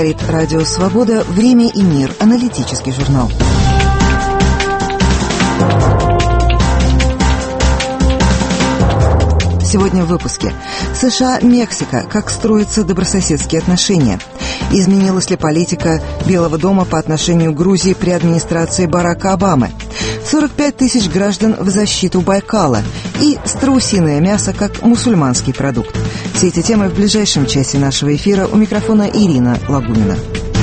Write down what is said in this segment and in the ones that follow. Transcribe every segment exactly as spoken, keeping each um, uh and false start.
Говорит Радио Свобода. Время и мир. Аналитический журнал. Сегодня в выпуске. США-Мексика. Как строятся добрососедские отношения? Изменилась ли политика Белого дома по отношению к Грузии при администрации Барака Обамы? сорок пять тысяч граждан в защиту Байкала. И страусиное мясо как мусульманский продукт. Все эти темы в ближайшем часе нашего эфира. У микрофона Ирина Лагунина.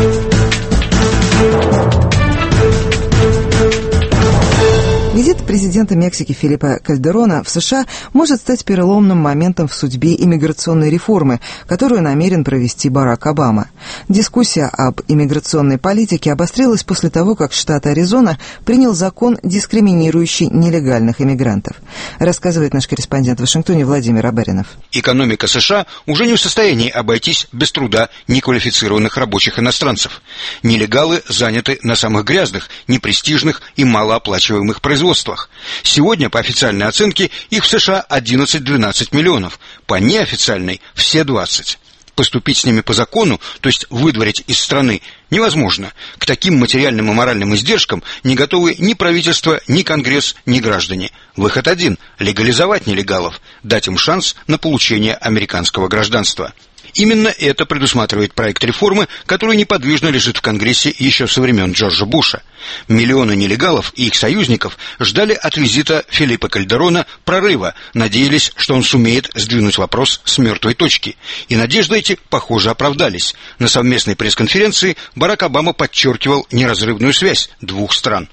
Визит президента Мексики Фелипе Кальдерона в США может стать переломным моментом в судьбе иммиграционной реформы, которую намерен провести Барак Обама. Дискуссия об иммиграционной политике обострилась после того, как штат Аризона принял закон, дискриминирующий нелегальных иммигрантов. Рассказывает наш корреспондент в Вашингтоне Владимир Абаринов. Экономика США уже не в состоянии обойтись без труда неквалифицированных рабочих иностранцев. Нелегалы заняты на самых грязных, непрестижных и малооплачиваемых производствах. Сегодня, по официальной оценке, их в США одиннадцать-двенадцать миллионов, по неофициальной – все двадцать. Поступить с ними по закону, то есть выдворить из страны, невозможно. К таким материальным и моральным издержкам не готовы ни правительство, ни Конгресс, ни граждане. Выход один – легализовать нелегалов, дать им шанс на получение американского гражданства. Именно это предусматривает проект реформы, который неподвижно лежит в Конгрессе еще со времен Джорджа Буша. Миллионы нелегалов и их союзников ждали от визита Фелипе Кальдерона прорыва, надеялись, что он сумеет сдвинуть вопрос с мертвой точки. И надежды эти, похоже, оправдались. На совместной пресс-конференции Барак Обама подчеркивал неразрывную связь двух стран.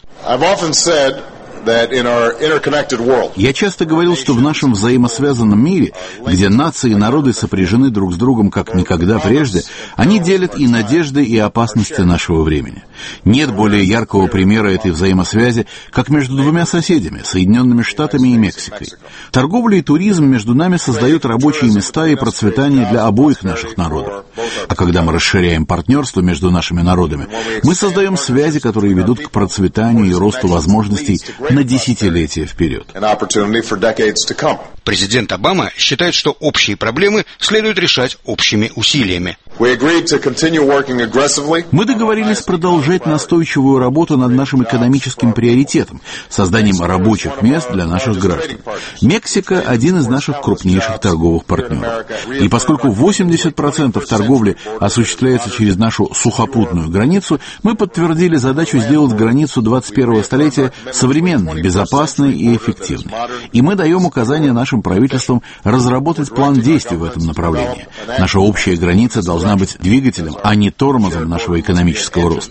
Я часто говорил, что в нашем взаимосвязанном мире, где нации и народы сопряжены друг с другом как никогда прежде, они делят и надежды, и опасности нашего времени. Нет более яркого примера этой взаимосвязи, как между двумя соседями, Соединенными Штатами и Мексикой. Торговля и туризм между нами создают рабочие места и процветание для обоих наших народов. А когда мы расширяем партнерство между нашими народами, мы создаем связи, которые ведут к процветанию и росту возможностей на десятилетия вперед. Президент Обама считает, что общие проблемы следует решать общими усилиями. Мы договорились продолжать настойчивую работу над нашим экономическим приоритетом – созданием рабочих мест для наших граждан. Мексика – один из наших крупнейших торговых партнеров. И поскольку восемьдесят процентов торговли осуществляется через нашу сухопутную границу, мы подтвердили задачу сделать границу двадцать первого столетия современной, безопасной и эффективной. И мы даем указания нашим правительствам разработать план действий в этом направлении. Наша общая граница должна быть двигателем, а не тормозом нашего экономического роста.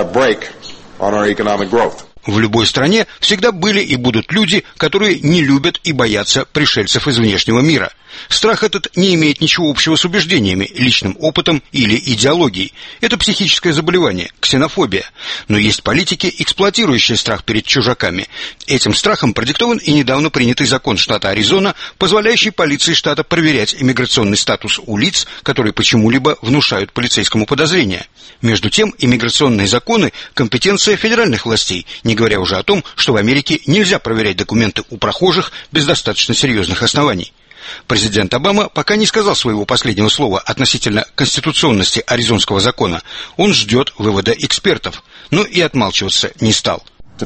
В любой стране всегда были и будут люди, которые не любят и боятся пришельцев из внешнего мира. Страх этот не имеет ничего общего с убеждениями, личным опытом или идеологией. Это психическое заболевание, ксенофобия. Но есть политики, эксплуатирующие страх перед чужаками. Этим страхом продиктован и недавно принятый закон штата Аризона, позволяющий полиции штата проверять иммиграционный статус у лиц, которые почему-либо внушают полицейскому подозрения. Между тем, иммиграционные законы – компетенция федеральных властей, не говоря уже о том, что в Америке нельзя проверять документы у прохожих без достаточно серьезных оснований. Президент Обама пока не сказал своего последнего слова относительно конституционности аризонского закона. Он ждет вывода экспертов, но и отмалчиваться не стал.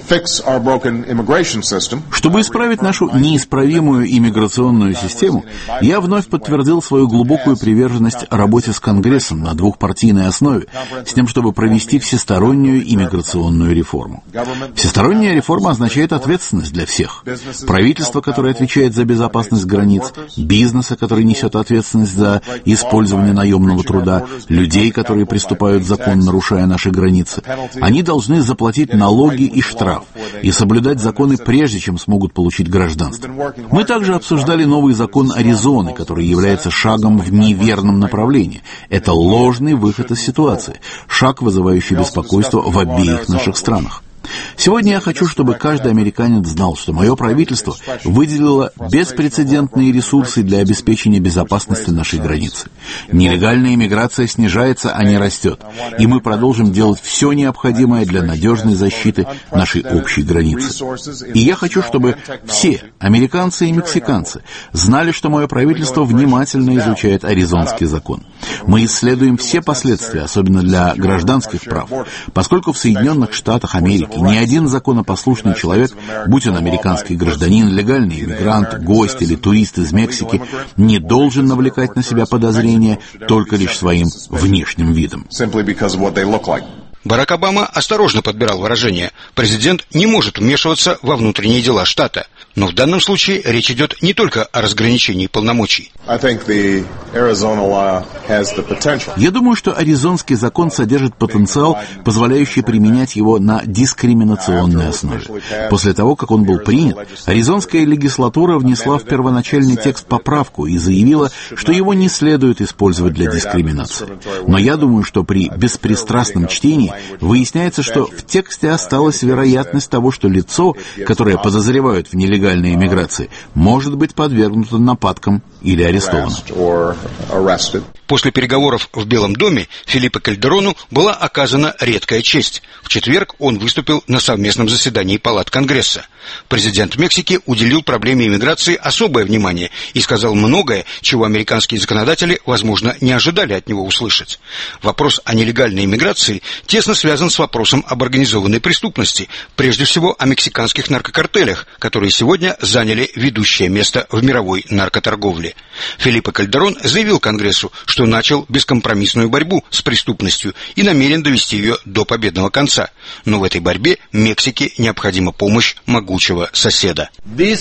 Чтобы исправить нашу неисправимую иммиграционную систему, я вновь подтвердил свою глубокую приверженность работе с Конгрессом на двухпартийной основе, с тем, чтобы провести всестороннюю иммиграционную реформу. Всесторонняя реформа означает ответственность для всех. Правительство, которое отвечает за безопасность границ, бизнеса, который несет ответственность за использование наемного труда, людей, которые приступают закон, нарушая наши границы. Они должны заплатить налоги и штрафы и соблюдать законы, прежде чем смогут получить гражданство. Мы также обсуждали новый закон Аризоны, который является шагом в неверном направлении. Это ложный выход из ситуации, шаг, вызывающий беспокойство в обеих наших странах. Сегодня я хочу, чтобы каждый американец знал, что мое правительство выделило беспрецедентные ресурсы для обеспечения безопасности нашей границы. Нелегальная иммиграция снижается, а не растет. И мы продолжим делать все необходимое для надежной защиты нашей общей границы. И я хочу, чтобы все, американцы и мексиканцы, знали, что мое правительство внимательно изучает аризонский закон. Мы исследуем все последствия, особенно для гражданских прав, поскольку в Соединенных Штатах Америки ни один законопослушный человек, будь он американский гражданин, легальный иммигрант, гость или турист из Мексики, не должен навлекать на себя подозрения только лишь своим внешним видом. Барак Обама осторожно подбирал выражения. Президент не может вмешиваться во внутренние дела штата. Но в данном случае речь идет не только о разграничении полномочий. Я думаю, что аризонский закон содержит потенциал, позволяющий применять его на дискриминационной основе. После того, как он был принят, аризонская легислатура внесла в первоначальный текст поправку и заявила, что его не следует использовать для дискриминации. Но я думаю, что при беспристрастном чтении выясняется, что в тексте осталась вероятность того, что лицо, которое подозревают в нелегальной иммиграции, может быть подвергнуто нападкам или арестовано. После переговоров в Белом доме Фелипе Кальдерону была оказана редкая честь. В четверг он выступил на совместном заседании палат Конгресса. Президент Мексики уделил проблеме иммиграции особое внимание и сказал многое, чего американские законодатели, возможно, не ожидали от него услышать. Вопрос о нелегальной иммиграции тесно связан с вопросом об организованной преступности, прежде всего о мексиканских наркокартелях, которые сегодня заняли ведущее место в мировой наркоторговле. Фелипе Кальдерон заявил Конгрессу, что начал бескомпромиссную борьбу с преступностью и намерен довести ее до победного конца. Но в этой борьбе Мексике необходима помощь могучего соседа.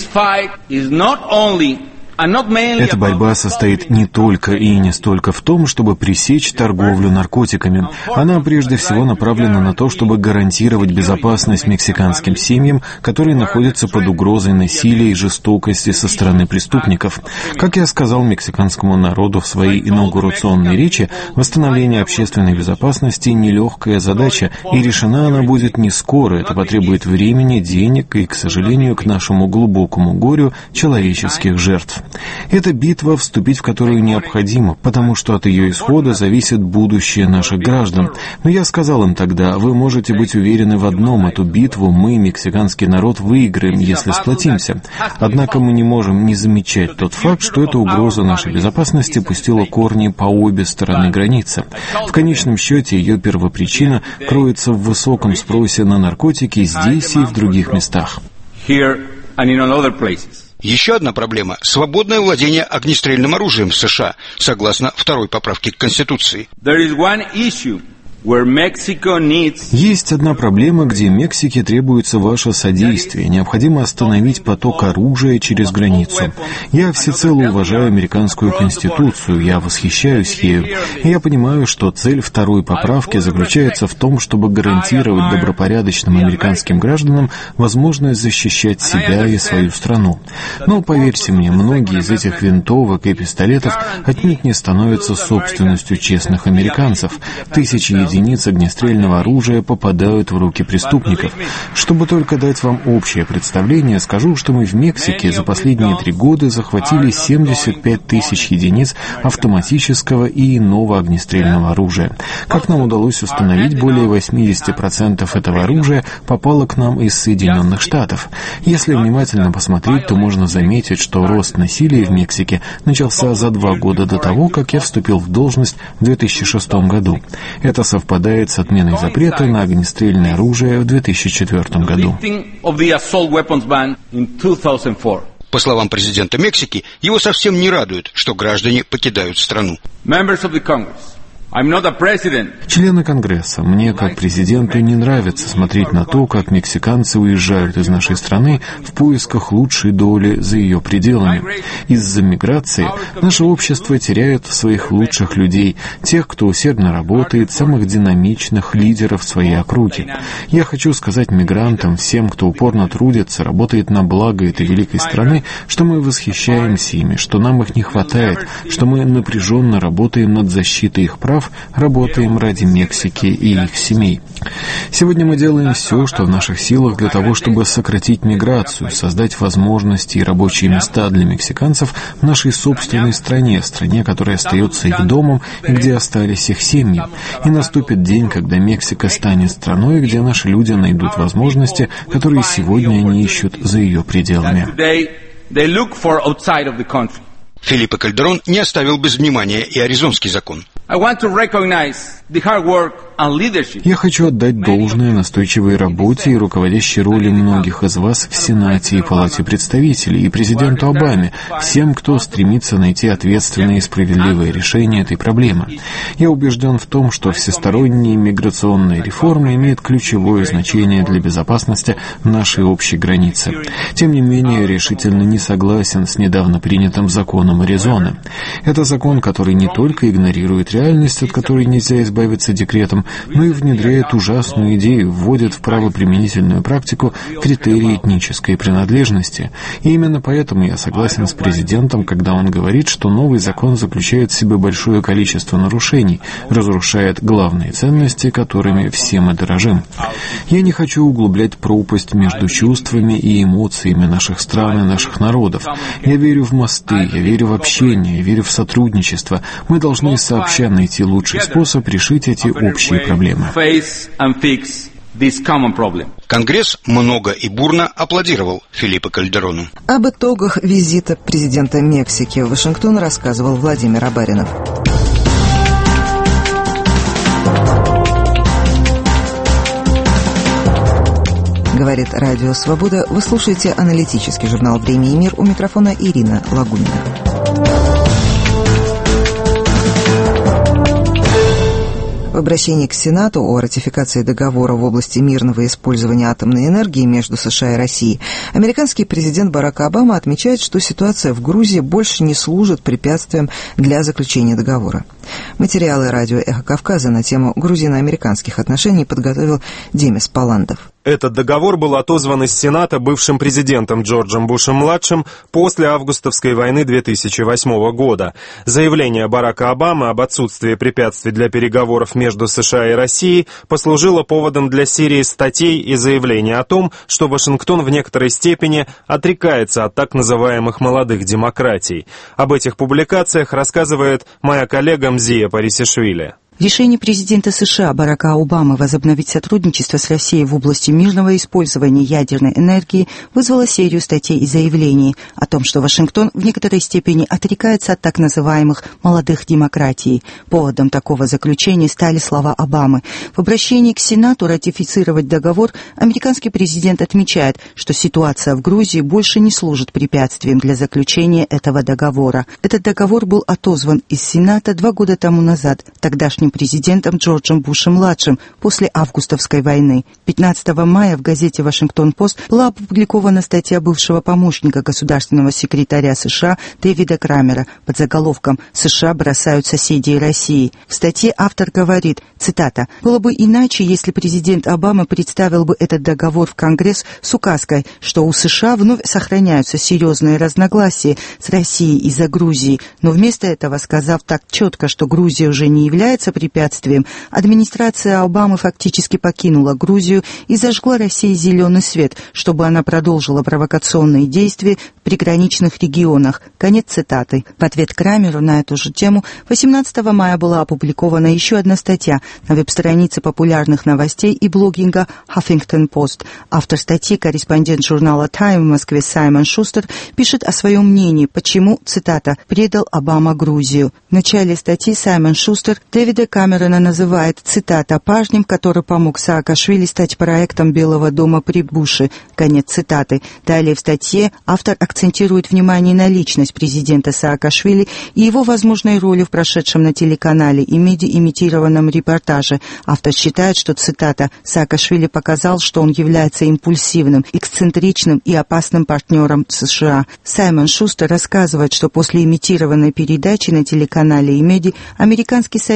Эта борьба состоит не только и не столько в том, чтобы пресечь торговлю наркотиками. Она прежде всего направлена на то, чтобы гарантировать безопасность мексиканским семьям, которые находятся под угрозой насилия и жестокости со стороны преступников. Как я сказал мексиканскому народу в своей инаугурационной речи, восстановление общественной безопасности — нелегкая задача, и решена она будет не скоро. Это потребует времени, денег и, к сожалению, к нашему глубокому горю, человеческих жертв. Это битва, вступить в которую необходимо, потому что от ее исхода зависит будущее наших граждан. Но я сказал им тогда: вы можете быть уверены в одном: эту битву мы, мексиканский народ, выиграем, если сплотимся. Однако мы не можем не замечать тот факт, что эта угроза нашей безопасности пустила корни по обе стороны границы. В конечном счете ее первопричина кроется в высоком спросе на наркотики здесь и в других местах. Еще одна проблема – свободное владение огнестрельным оружием в США, согласно второй поправке к Конституции. Есть одна проблема, где Мексике требуется ваше содействие. Необходимо остановить поток оружия через границу. Я всецело уважаю американскую Конституцию, я восхищаюсь ею. И я понимаю, что цель второй поправки заключается в том, чтобы гарантировать добропорядочным американским гражданам возможность защищать себя и свою страну. Но, поверьте мне, многие из этих винтовок и пистолетов отнюдь не становятся собственностью честных американцев. Тысячи единиц огнестрельного оружия попадают в руки преступников. Чтобы только дать вам общее представление, скажу, что мы в Мексике за последние три года захватили семьдесят пять тысяч единиц автоматического и иного огнестрельного оружия. Как нам удалось установить, более восемьдесят процентов этого оружия попало к нам из Соединенных Штатов. Если внимательно посмотреть, то можно заметить, что рост насилия в Мексике начался за два года до того, как я вступил в должность в две тысячи шестом году. Это совпадает с отменой запрета на огнестрельное оружие в две тысячи четвёртом году. По словам президента Мексики, его совсем не радует, что граждане покидают страну. Члены Конгресса, мне, как президенту, не нравится смотреть на то, как мексиканцы уезжают из нашей страны в поисках лучшей доли за ее пределами. Из-за миграции наше общество теряет своих лучших людей, тех, кто усердно работает, самых динамичных лидеров своей округи. Я хочу сказать мигрантам, всем, кто упорно трудится, работает на благо этой великой страны, что мы восхищаемся ими, что нам их не хватает, что мы напряженно работаем над защитой их прав, прав, работаем ради Мексики и их семей. Сегодня мы делаем все, что в наших силах для того, чтобы сократить миграцию, создать возможности и рабочие места для мексиканцев в нашей собственной стране, стране, которая остается их домом и где остались их семьи. И наступит день, когда Мексика станет страной, где наши люди найдут возможности, которые сегодня они ищут за ее пределами. Фелипе Кальдерон не оставил без внимания и аризонский закон. Я хочу отдать должное настойчивой работе и руководящей роли многих из вас в Сенате и Палате представителей, и президенту Обаме, всем, кто стремится найти ответственные и справедливые решения этой проблемы. Я убежден в том, что всесторонние миграционные реформы имеют ключевое значение для безопасности нашей общей границы. Тем не менее, я решительно не согласен с недавно принятым законом Аризоны. Это закон, который не только игнорирует реальность, от которой нельзя избавиться декретом, но и внедряет ужасную идею, вводит в правоприменительную практику критерии этнической принадлежности. И именно поэтому я согласен с президентом, когда он говорит, что новый закон заключает в себе большое количество нарушений, разрушает главные ценности, которыми все мы дорожим. Я не хочу углублять пропасть между чувствами и эмоциями наших стран и наших народов. Я верю в мосты, я верю в общение, я верю в сотрудничество. Мы должны сообща найти лучший способ решить эти общие проблемы. Конгресс много и бурно аплодировал Фелипе Кальдерону. Об итогах визита президента Мексики в Вашингтон рассказывал Владимир Абаринов. Говорит Радио Свобода. Вы слушаете аналитический журнал «Время и мир». У микрофона Ирина Лагунина. В обращении к Сенату о ратификации договора в области мирного использования атомной энергии между США и Россией американский президент Барак Обама отмечает, что ситуация в Грузии больше не служит препятствием для заключения договора. Материалы радио «Эхо Кавказа» на тему грузино-американских отношений подготовил Демис Паландов. Этот договор был отозван из Сената бывшим президентом Джорджем Бушем-младшим после августовской войны две тысячи восьмого года. Заявление Барака Обамы об отсутствии препятствий для переговоров между США и Россией послужило поводом для серии статей и заявлений о том, что Вашингтон в некоторой степени отрекается от так называемых молодых демократий. Об этих публикациях рассказывает моя коллега Мзия Парисишвили. Решение президента США Барака Обамы возобновить сотрудничество с Россией в области мирного использования ядерной энергии вызвало серию статей и заявлений о том, что Вашингтон в некоторой степени отрекается от так называемых «молодых демократий». Поводом такого заключения стали слова Обамы. В обращении к Сенату ратифицировать договор американский президент отмечает, что ситуация в Грузии больше не служит препятствием для заключения этого договора. Этот договор был отозван из Сената два года тому назад тогдашним президентом Джорджем Бушем-младшим после августовской войны. пятнадцатого мая в газете «Вашингтон-Пост» была опубликована статья бывшего помощника государственного секретаря США Дэвида Крамера под заголовком «США бросают соседей России». В статье автор говорит, цитата, «Было бы иначе, если президент Обама представил бы этот договор в Конгресс с указкой, что у США вновь сохраняются серьезные разногласия с Россией из-за Грузии, но вместо этого, сказав так четко, что Грузия уже не является препятствием, администрация Обамы фактически покинула Грузию и зажгла России зеленый свет, чтобы она продолжила провокационные действия в приграничных регионах». Конец цитаты. В ответ Крамеру на эту же тему восемнадцатого мая была опубликована еще одна статья на веб-странице популярных новостей и блогинга Huffington Post. Автор статьи, корреспондент журнала Time в Москве Саймон Шустер, пишет о своем мнении, почему, цитата, «предал Обама Грузию». В начале статьи Саймон Шустер Дэвида Камерона называет, цитата, «парнем, который помог Саакашвили стать проектом Белого дома при Буше». Конец цитаты. Далее в статье автор акцентирует внимание на личность президента Саакашвили и его возможной роли в прошедшем на телеканале и медиа-имитированном репортаже. Автор считает, что, цитата, «Саакашвили показал, что он является импульсивным, эксцентричным и опасным партнером США». Саймон Шустер рассказывает, что после имитированной передачи на телеканале и медиа американский советник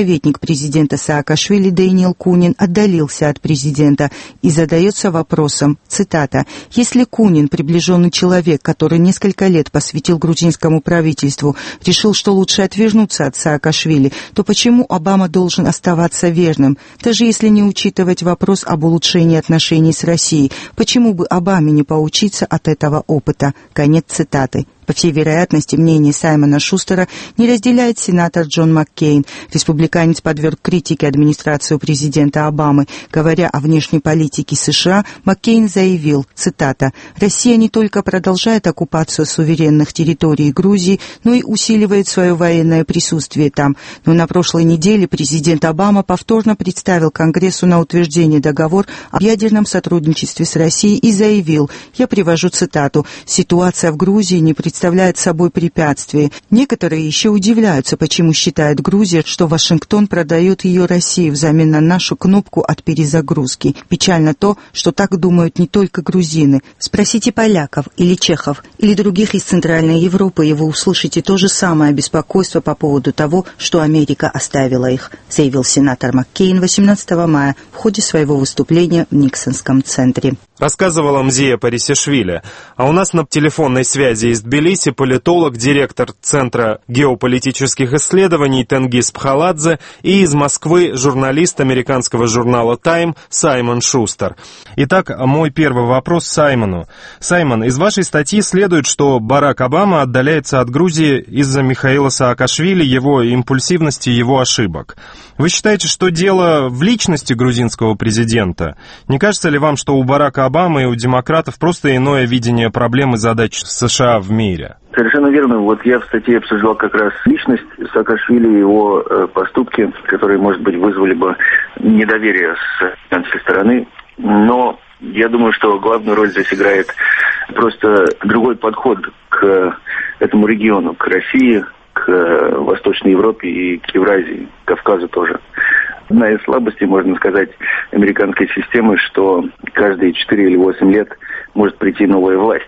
президента Саакашвили Дэниел Кунин отдалился от президента и задается вопросом, цитата, «Если Кунин, приближенный человек, который несколько лет посвятил грузинскому правительству, решил, что лучше отвернуться от Саакашвили, то почему Обама должен оставаться верным? Даже если не учитывать вопрос об улучшении отношений с Россией, почему бы Обаме не поучиться от этого опыта?» Конец цитаты. По всей вероятности, мнение Саймона Шустера не разделяет сенатор Джон Маккейн. Республиканец подверг критике администрацию президента Обамы. Говоря о внешней политике США, Маккейн заявил, цитата, «Россия не только продолжает оккупацию суверенных территорий Грузии, но и усиливает свое военное присутствие там. Но на прошлой неделе президент Обама повторно представил Конгрессу на утверждение договор о ядерном сотрудничестве с Россией и заявил, я привожу цитату, «Ситуация в Грузии не представляет представляет собой препятствие. Некоторые еще удивляются, почему считает Грузия, что Вашингтон продает ее России взамен на нашу кнопку от перезагрузки. Печально то, что так думают не только грузины. Спросите поляков или чехов, или других из Центральной Европы, и вы услышите то же самое беспокойство по поводу того, что Америка оставила их», заявил сенатор Маккейн восемнадцатого мая в ходе своего выступления в Никсонском центре. Рассказывала Мзия Парисишвили. А у нас на телефонной связи из Тбилиси политолог, директор Центра геополитических исследований Тенгиз Пхаладзе и из Москвы журналист американского журнала «Тайм» Саймон Шустер. Итак, мой первый вопрос Саймону. Саймон, из вашей статьи следует, что Барак Обама отдаляется от Грузии из-за Михаила Саакашвили, его импульсивности, его ошибок. Вы считаете, что дело в личности грузинского президента? Не кажется ли вам, что у Барака Обамы и у демократов просто иное видение проблем и задач США в мире? Совершенно верно. Вот я в статье обсуждал как раз личность Саакашвили и его э, поступки, которые, может быть, вызвали бы недоверие с американской стороны. Но я думаю, что главную роль здесь играет просто другой подход к этому региону, к России, к Восточной Европе и к Евразии, к Кавказу тоже. Одна из слабостей, можно сказать, американской системы, что каждые четыре или восемь лет может прийти новая власть.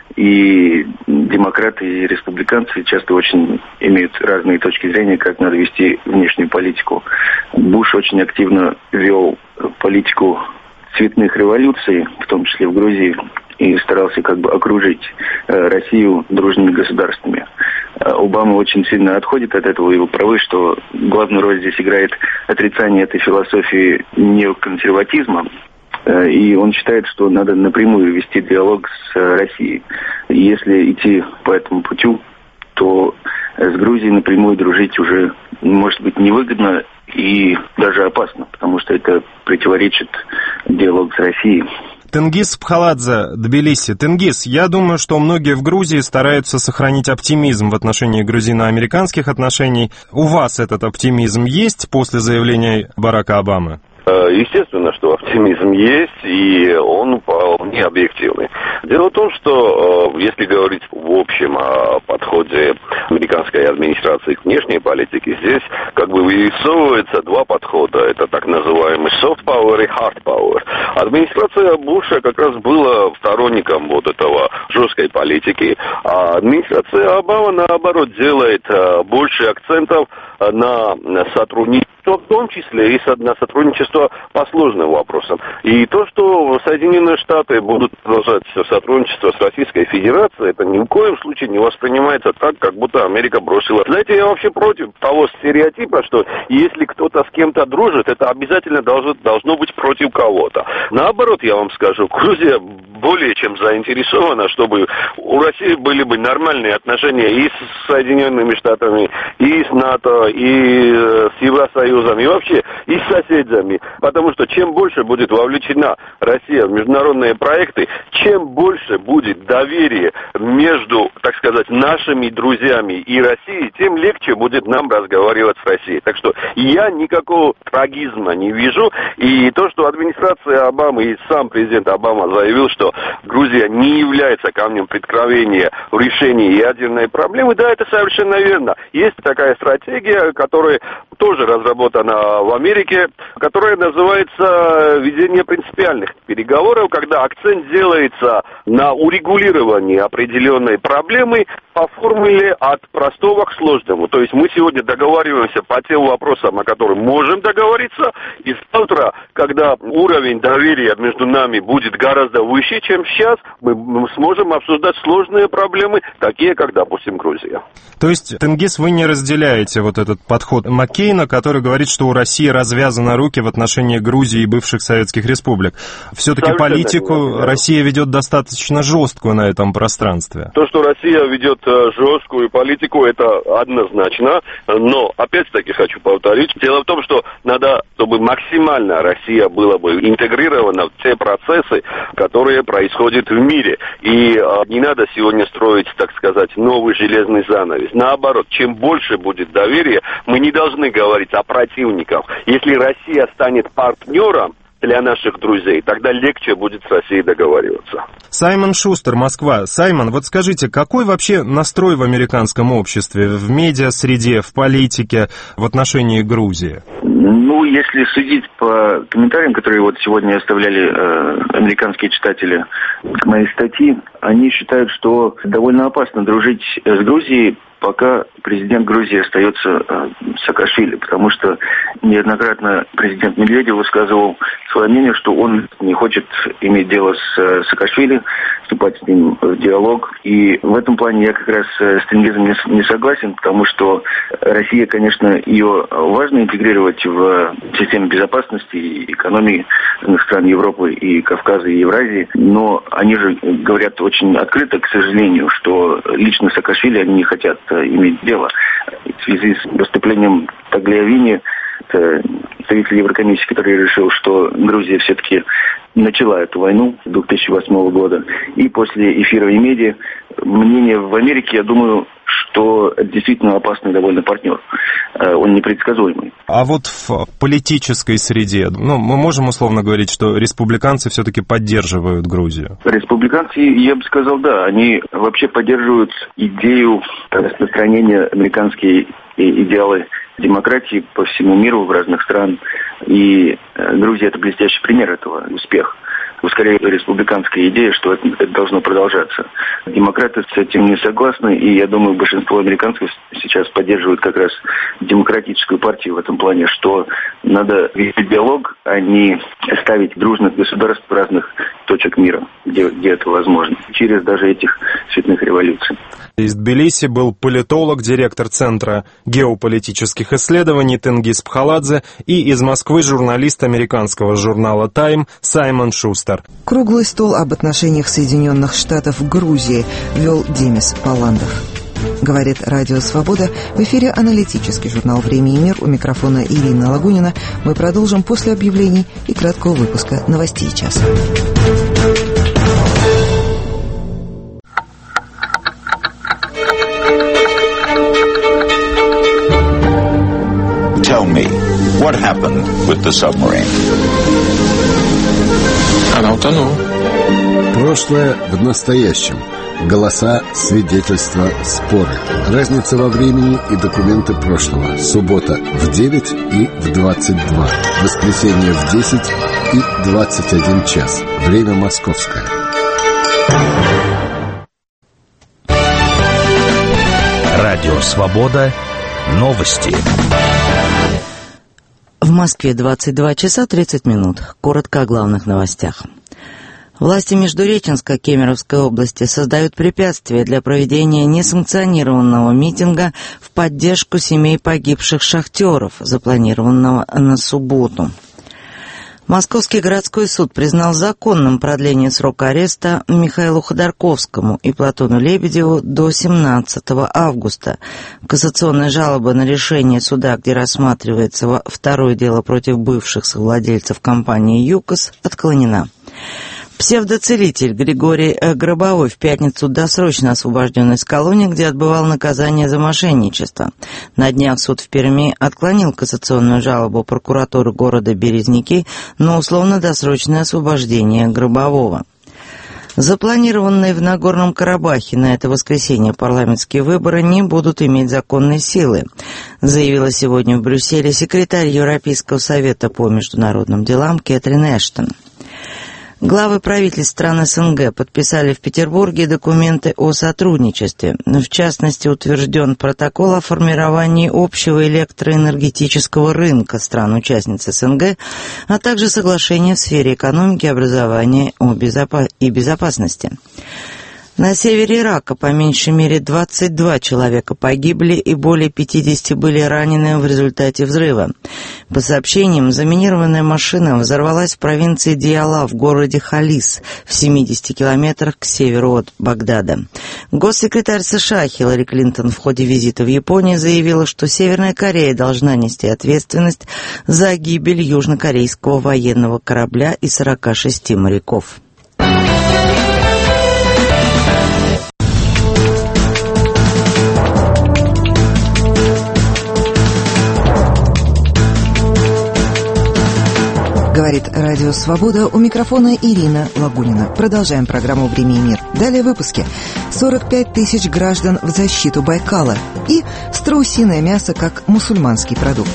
И демократы и республиканцы часто очень имеют разные точки зрения, как надо вести внешнюю политику. Буш очень активно вел политику цветных революций, в том числе в Грузии, и старался как бы окружить э, Россию дружными государствами. Э, Обама очень сильно отходит от этого, и вы правы, что главную роль здесь играет отрицание этой философии неоконсерватизма, э, и он считает, что надо напрямую вести диалог с э, Россией. И если идти по этому путю, то с Грузией напрямую дружить уже может быть невыгодно и даже опасно, потому что это противоречит диалогу с Россией. Тенгиз Пхаладзе, Тбилиси. Тенгиз, я думаю, что многие в Грузии стараются сохранить оптимизм в отношении грузино-американских отношений. У вас этот оптимизм есть после заявления Барака Обамы? Естественно, что оптимизм есть, и он вполне объективный. Дело в том, что если говорить в общем о подходе американской администрации к внешней политике, здесь как бы вырисовывается два подхода. Это так называемый soft power и hard power. Администрация Буша как раз была сторонником вот этого жесткой политики, а администрация Обамы, наоборот, делает больше акцентов на сотрудничество, в том числе и на сотрудничество по сложным вопросам. И то, что Соединенные Штаты будут продолжать сотрудничество с Российской Федерацией, это ни в коем случае не воспринимается так, как будто Америка бросила. Знаете, я вообще против того стереотипа, что если кто-то с кем-то дружит, это обязательно должно, должно быть против кого-то. Наоборот, я вам скажу, Грузия более чем заинтересована, чтобы у России были бы нормальные отношения и с Соединенными Штатами, и с НАТО, и с Евросоюзом, и вообще и с соседями. Потому что чем больше будет вовлечена Россия в международные проекты, чем больше будет доверие между, так сказать, нашими друзьями и Россией, тем легче будет нам разговаривать с Россией. Так что я никакого трагизма не вижу. И то, что администрация Обамы и сам президент Обама заявил, что Грузия не является камнем преткновения в решении ядерной проблемы, да, это совершенно верно. Есть такая стратегия, стратегия, которая тоже разработана в Америке, которая называется ведение принципиальных переговоров, когда акцент делается на урегулировании определенной проблемы по формуле от простого к сложному. То есть мы сегодня договариваемся по тем вопросам, о которых можем договориться, и завтра, когда уровень доверия между нами будет гораздо выше, чем сейчас, мы сможем обсуждать сложные проблемы, такие как, допустим, Грузия. То есть, Тенгиз, вы не разделяете вот этот подход Маккейна, который говорит, что у России развязаны руки в отношении Грузии и бывших советских республик. Все-таки Совершенно политику не, да. Россия ведет достаточно жесткую на этом пространстве. То, что Россия ведет жесткую политику, это однозначно. Но, опять-таки, хочу повторить, дело в том, что надо, чтобы максимально Россия была бы интегрирована в те процессы, которые происходят в мире. И а, не надо сегодня строить, так сказать, новый железный занавес. Наоборот, чем больше будет доверия, мы не должны говорить о противниках. Если Россия станет партнером для наших друзей, тогда легче будет с Россией договариваться. Саймон Шустер, Москва. Саймон, вот скажите, какой вообще настрой в американском обществе, в медиа-среде, в политике в отношении Грузии? Ну, если судить по комментариям, которые вот сегодня оставляли э, американские читатели к моей статье, они считают, что довольно опасно дружить с Грузией, пока президент Грузии остается э, Саакашвили, потому что неоднократно президент Медведев высказывал свое мнение, что он не хочет иметь дело с э, Саакашвили, вступать с ним в диалог. И в этом плане я как раз э, с Тенгизом не, не согласен, потому что Россия, конечно, ее важно интегрировать в систему безопасности и экономии стран Европы и Кавказа и Евразии, но они же говорят очень открыто, к сожалению, что лично Саакашвили они не хотят иметь дело. В связи с выступлением Таглиавини, представитель Еврокомиссии, который решил, что Грузия все-таки начала эту войну с две тысячи восьмого года, и после эфира Имеди, мнение в Америке, я думаю, что это действительно опасный довольно партнер. Он непредсказуемый. А вот в политической среде, ну, мы можем условно говорить, что республиканцы все-таки поддерживают Грузию? Республиканцы, я бы сказал, да, они вообще поддерживают идею распространения американские идеалы демократии по всему миру, в разных странах. И Грузия – это блестящий пример этого, успех. Скорее, республиканская идея, что это, это должно продолжаться. Демократы с этим не согласны, и я думаю, большинство американцев сейчас поддерживают как раз демократическую партию в этом плане, что надо вести диалог, а не ставить дружных государств разных точек мира, где, где это возможно, через даже этих цветных революций. Из Тбилиси был политолог, директор Центра геополитических исследований Тенгиз Пхаладзе, и из Москвы журналист американского журнала «Тайм» Саймон Шустер. Круглый стол об отношениях Соединенных Штатов к Грузии вел Демис Палландов. Говорит Радио Свобода. В эфире аналитический журнал «Время и мир». У микрофона Ирина Лагунина. Мы продолжим после объявлений и краткого выпуска новостей часа. Tell me, what happened with the submarine? Она утонула. Прошлое в настоящем. Голоса, свидетельства, споры. Разница во времени и документы прошлого. Суббота в девять и в двадцать два. Воскресенье в десять и двадцать один час. Время московское. Радио «Свобода». Новости. В Москве двадцать два часа тридцать минут. Коротко о главных новостях. Власти Междуреченска Кемеровской области создают препятствия для проведения несанкционированного митинга в поддержку семей погибших шахтеров, запланированного на субботу. Московский городской суд признал законным продление срока ареста Михаилу Ходорковскому и Платону Лебедеву до семнадцатого августа. Кассационная жалоба на решение суда, где рассматривается второе дело против бывших совладельцев компании «ЮКОС», отклонена. Псевдоцелитель Григорий Гробовой в пятницу досрочно освобожден из колонии, где отбывал наказание за мошенничество. На днях суд в Перми отклонил кассационную жалобу прокуратуры города Березники на условно-досрочное освобождение Гробового. Запланированные в Нагорном Карабахе на это воскресенье парламентские выборы не будут иметь законной силы, заявила сегодня в Брюсселе секретарь Европейского совета по международным делам Кэтрин Эштон. Главы правительств стран СНГ подписали в Петербурге документы о сотрудничестве. В частности, утвержден протокол о формировании общего электроэнергетического рынка стран-участниц СНГ, а также соглашение в сфере экономики, образования и безопасности. На севере Ирака по меньшей мере двадцать два человека погибли и более пятьдесят были ранены в результате взрыва. По сообщениям, заминированная машина взорвалась в провинции Диала в городе Халис в семидесяти километрах к северу от Багдада. Госсекретарь США Хиллари Клинтон в ходе визита в Японию заявила, что Северная Корея должна нести ответственность за гибель южнокорейского военного корабля и сорока шести моряков. Говорит Радио Свобода, у микрофона Ирина Лагунина. Продолжаем программу «Время и мир». Далее в выпуске. сорок пять тысяч граждан в защиту Байкала и страусиное мясо как мусульманский продукт.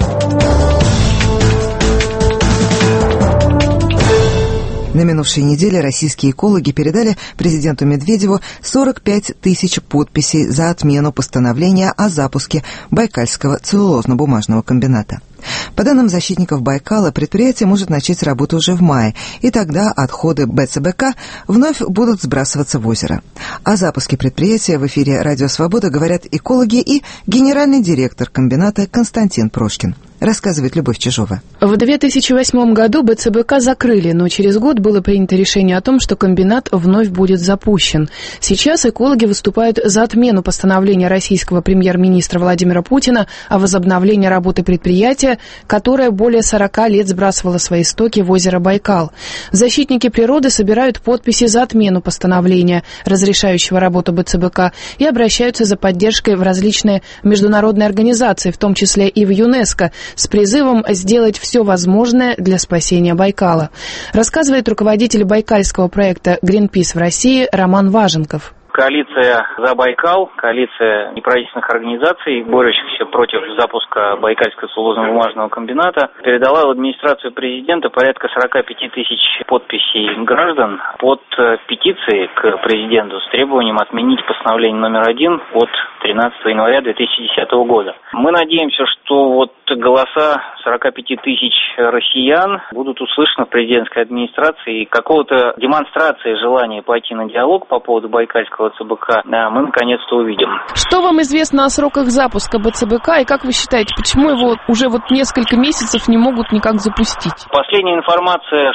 На минувшей неделе российские экологи передали президенту Медведеву сорок пять тысяч подписей за отмену постановления о запуске Байкальского целлюлозно-бумажного комбината. По данным защитников Байкала, предприятие может начать работу уже в мае, и тогда отходы БЦБК вновь будут сбрасываться в озеро. О запуске предприятия в эфире «Радио Свобода» говорят экологи и генеральный директор комбината Константин Прошкин. Рассказывает Любовь Чижова. В две тысячи восьмом году БЦБК закрыли, но через год было принято решение о том, что комбинат вновь будет запущен. Сейчас экологи выступают за отмену постановления российского премьер-министра Владимира Путина о возобновлении работы предприятия, которое более сорока лет сбрасывало свои стоки в озеро Байкал. Защитники природы собирают подписи за отмену постановления, разрешающего работу БЦБК, и обращаются за поддержкой в различные международные организации, в том числе и в ЮНЕСКО, с призывом сделать все возможное для спасения Байкала. Рассказывает руководитель байкальского проекта «Гринпис» в России Роман Важенков. Коалиция «За Байкал», коалиция неправительственных организаций, борющихся против запуска Байкальского целлюлозно-бумажного комбината, передала в администрацию президента порядка сорок пять тысяч подписей граждан под петицией к президенту с требованием отменить постановление номер один от тринадцатого января две тысячи десятого года. Мы надеемся, что вот голоса сорока пяти тысяч россиян будут услышаны в президентской администрации, и какого-то демонстрации желания пойти на диалог по поводу Байкальского ЦБК мы наконец-то увидим. Что вам известно о сроках запуска БЦБК, и как вы считаете, почему его уже вот несколько месяцев не могут никак запустить? Последняя информация,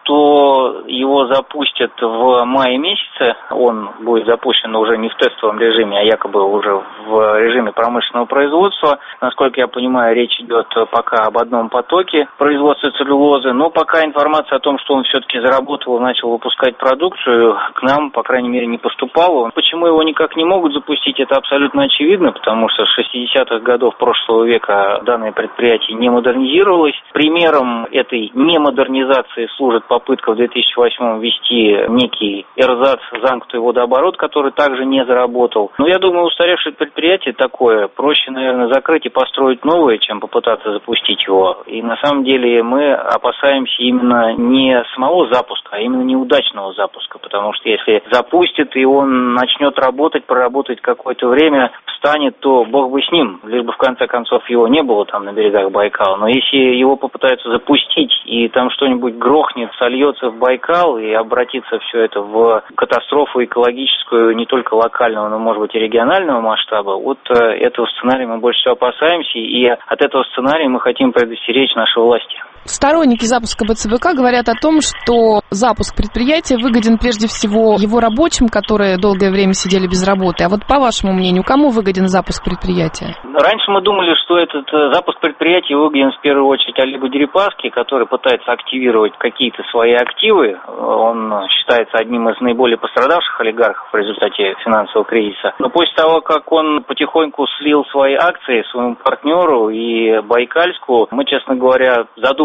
что его запустят в мае месяце. Он будет запущен уже не в тестовом режиме, а якобы уже в режиме промышленного производства. Насколько я понимаю, речь идет пока об одном потоке производства целлюлозы, но пока информация о том, что он все-таки заработал и начал выпускать продукцию, к нам, по крайней мере, не поступала. Почему его никак не могут запустить, это абсолютно очевидно, потому что с шестидесятых годов прошлого века данное предприятие не модернизировалось. Примером этой немодернизации служит попытка в две тысячи восьмом ввести некий эрзац, замкнутый водооборот, который также не заработал. Но я думаю, устаревшее предприятие такое, проще, наверное, закрыть и построить новое, чем попытаться запустить его. И на самом деле мы опасаемся именно не самого запуска, а именно неудачного запуска, потому что если запустит и он начнет работать, проработать какое-то время, встанет, то бог бы с ним, лишь бы в конце концов его не было там на берегах Байкала. Но если его попытаются запустить и там что-нибудь грохнет, сольется в Байкал и обратится все это в катастрофу экологическую не только локального, но, может быть, и регионального масштаба, вот этого сценария мы больше всего опасаемся, и от этого сценария мы хотим предостеречь наши власти. Сторонники запуска БЦБК говорят о том, что запуск предприятия выгоден прежде всего его рабочим, которые долгое время сидели без работы. А вот по вашему мнению, кому выгоден запуск предприятия? Раньше мы думали, что этот запуск предприятия выгоден в первую очередь Олегу Дерипаски, который пытается активировать какие-то свои активы. Он считается одним из наиболее пострадавших олигархов в результате финансового кризиса. Но после того, как он потихоньку слил свои акции своему партнеру и Байкальску, мы, честно говоря, задумались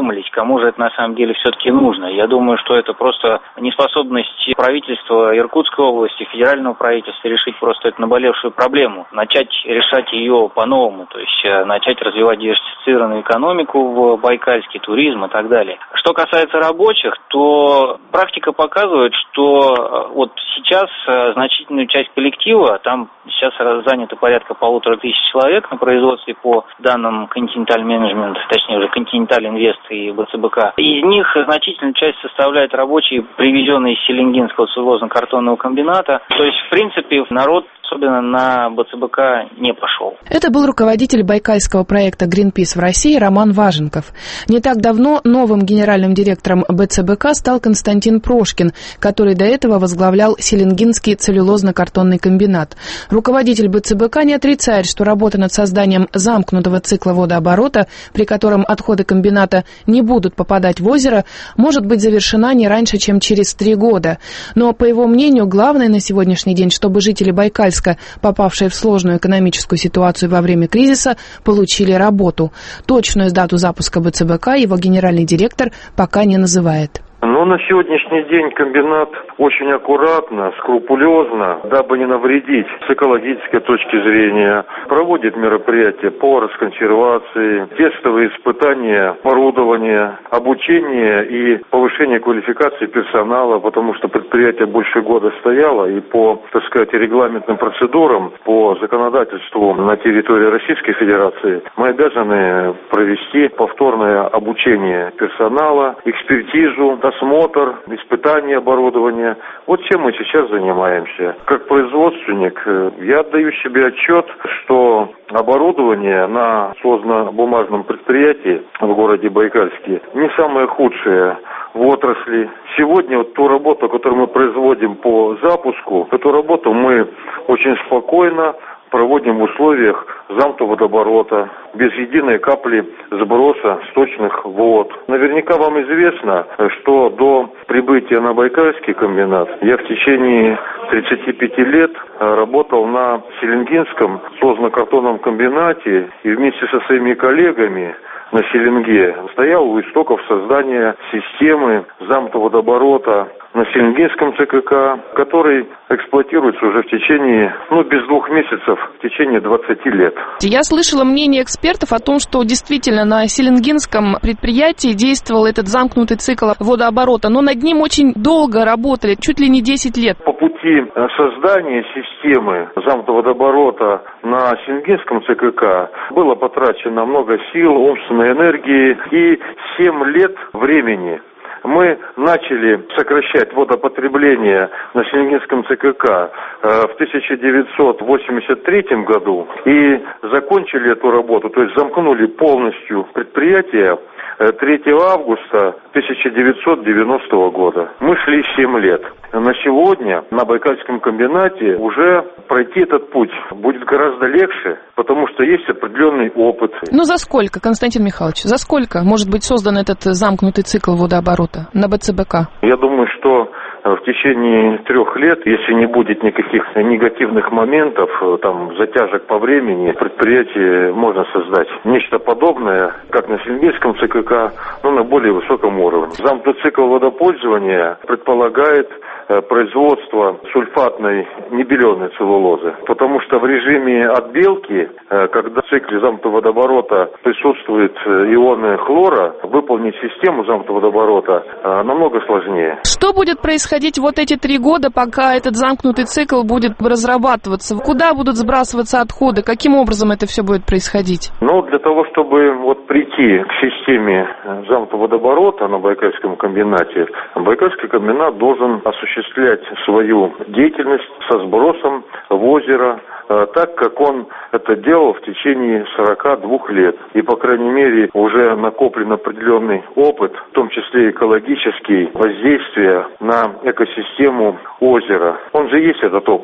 задумались, кому же это на самом деле все-таки нужно. Я думаю, что это просто неспособность правительства Иркутской области, федерального правительства решить просто эту наболевшую проблему, начать решать ее по-новому, то есть начать развивать диверсифицированную экономику в Байкальске, туризм и так далее. Что касается рабочих, то практика показывает, что вот сейчас значительную часть коллектива, там сейчас занято порядка полутора тысяч человек на производстве по данным Continental Management, точнее уже Continental Invest и БЦБК. Из них значительную часть составляют рабочие, привезенные из Селенгинского целлюлозно-картонного комбината. То есть, в принципе, народ особенно на БЦБК не пошел. Это был руководитель байкальского проекта Greenpeace в России Роман Важенков. Не так давно новым генеральным директором БЦБК стал Константин Прошкин, который до этого возглавлял Селенгинский целлюлозно-картонный комбинат. Руководитель БЦБК не отрицает, что работа над созданием замкнутого цикла водооборота, при котором отходы комбината не будут попадать в озеро, может быть завершена не раньше, чем через три года. Но, по его мнению, главное на сегодняшний день, чтобы жители Байкальска, попавшие в сложную экономическую ситуацию во время кризиса, получили работу. Точную дату запуска БЦБК его генеральный директор пока не называет. Но на сегодняшний день комбинат очень аккуратно, скрупулезно, дабы не навредить с экологической точки зрения, проводит мероприятия по расконсервации, тестовые испытания, оборудования, обучение и повышение квалификации персонала, потому что предприятие больше года стояло, и по, так сказать, регламентным процедурам, по законодательству на территории Российской Федерации мы обязаны провести повторное обучение персонала, экспертизу, осмотр, испытание оборудования. Вот чем мы сейчас занимаемся. Как производственник, я отдаю себе отчет, что оборудование на сложно-бумажном предприятии в городе Байкальске не самое худшее в отрасли. Сегодня вот ту работу, которую мы производим по запуску, эту работу мы очень спокойно проводим в условиях замкнутого водооборота, без единой капли сброса сточных вод. Наверняка вам известно, что до прибытия на Байкальский комбинат я в течение тридцати пяти лет работал на Селенгинском целлюлозно-картонном комбинате и вместе со своими коллегами на Селенге стоял у истоков создания системы замкнутого водооборота на Селенгинском ЦКК, который эксплуатируется уже в течение, ну, без двух месяцев, в течение двадцати лет. Я слышала мнение экспертов о том, что действительно на Селенгинском предприятии действовал этот замкнутый цикл водооборота, но над ним очень долго работали, чуть ли не десять лет. По пути создания системы замкнутого водооборота на Селенгинском ЦКК было потрачено много сил, умственной энергии и семь лет времени. Мы начали сокращать водопотребление на Селенгинском ЦКК в тысяча девятьсот восемьдесят третьем году и закончили эту работу, то есть замкнули полностью предприятие третьего августа тысяча девятьсот девяностого года. Мы шли семь лет. На сегодня на Байкальском комбинате уже пройти этот путь будет гораздо легче, потому что есть определенный опыт. Ну за сколько, Константин Михайлович, за сколько может быть создан этот замкнутый цикл водооборота на БЦБК? Я думаю, что в течение трех лет, если не будет никаких негативных моментов, там, затяжек по времени, предприятие можно создать нечто подобное, как на Селенгинском ЦКК, но на более высоком уровне. Замкнутый цикл водопользования предполагает производство сульфатной небеленой целлулозы, потому что в режиме отбелки, когда в цикле замкнутого водооборота присутствуют ионы хлора, выполнить систему замкнутого водооборота намного сложнее. Что будет происходить вот эти три года, пока этот замкнутый цикл будет разрабатываться? Куда будут сбрасываться отходы? Каким образом это все будет происходить? Ну, для того, чтобы вот прийти к системе замкнутого водооборота на Байкальском комбинате, Байкальский комбинат должен осуществлять свою деятельность со сбросом в озеро, так, как он это делал в течение сорока двух лет. И, по крайней мере, уже накоплен определенный опыт, в том числе экологический, воздействие на экосистему озера. Он же есть этот опыт.